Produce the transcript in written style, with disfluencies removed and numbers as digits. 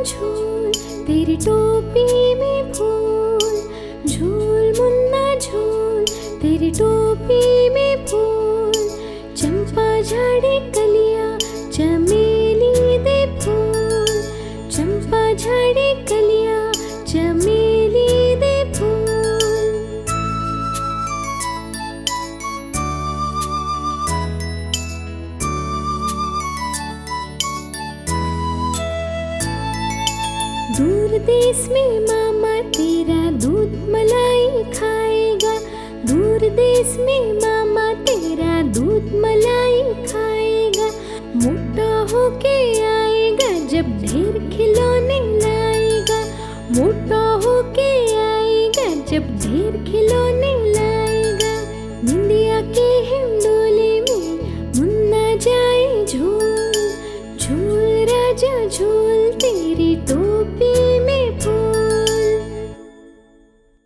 झूल तेरी टोपी में फूल, झूल मुन्ना झूल तेरी टोपी में फूल, चंपा झाड़ी कलिया चमेली दे फूल, चंपा झाड़ी कलिया चमेली दे फूल। दूर देश में मामा तेरा दूध मलाई खाएगा, दूर देश में मामा तेरा दूध मलाई खाएगा, मोटा होके आएगा जब ढेर खिलौने लाएगा, मोटा होके आएगा जब ढेर खिलौने लाएगा। निंदिया के हिंडोले में मुन्ना जाए झूल, झूल राजा झूल तेरी